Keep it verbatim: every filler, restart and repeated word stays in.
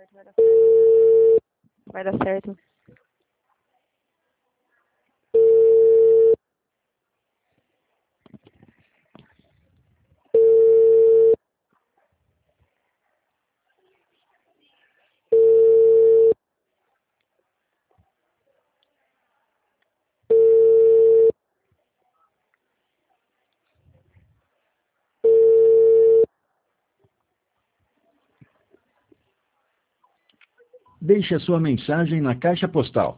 Vai dar certo. Deixe a sua mensagem na caixa postal